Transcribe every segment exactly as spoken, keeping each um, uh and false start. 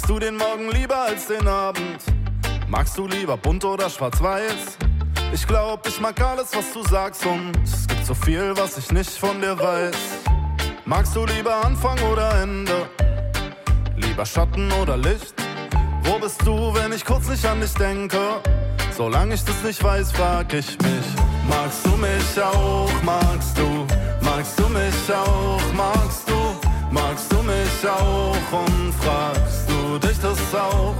du den Morgen lieber als den Abend? Magst du lieber bunt oder schwarz-weiß? Ich glaub, ich mag alles, was du sagst und es gibt so viel, was ich nicht von dir weiß. Magst du lieber Anfang oder Ende? Lieber Schatten oder Licht? Wo bist du, wenn ich kurz nicht an dich denke? Solange ich das nicht weiß, frag ich mich. Magst du mich auch, magst du? Magst du mich auch, magst du? Magst du mich auch und fragst du dich das auch?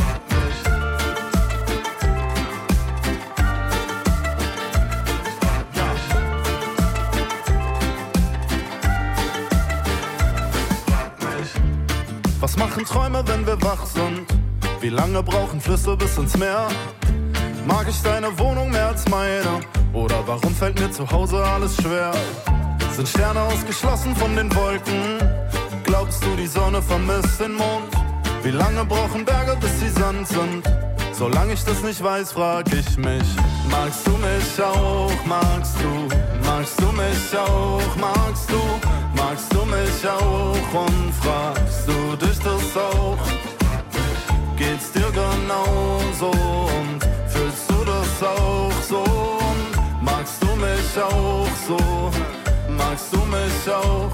Was machen Träume, wenn wir wach sind? Wie lange brauchen Flüsse bis ins Meer? Mag ich deine Wohnung mehr als meine? Oder warum fällt mir zu Hause alles schwer? Sind Sterne ausgeschlossen von den Wolken? Glaubst du, die Sonne vermisst den Mond? Wie lange brauchen Berge, bis sie Sand sind? Solange ich das nicht weiß, frag ich mich. Magst du mich auch, magst du? Magst du mich auch, magst du? Magst du mich auch und fragst du dich das auch? Geht's dir genauso und fühlst du das auch so? Und magst du mich auch so? Magst du mich auch?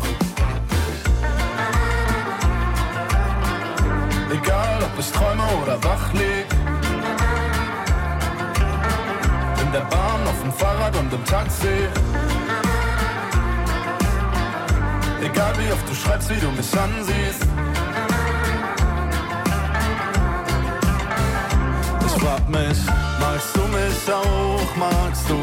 Egal, ob ich träume oder wach lieg, in der Bahn, auf dem Fahrrad und im Taxi. Egal wie oft du schreibst, wie du mich ansiehst. Ich frag mich, magst du mich auch, magst du?